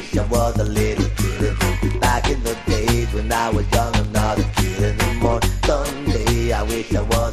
wish I was a little kid. Back in the days when I was young, I'm not a kid anymore. Someday I wish I was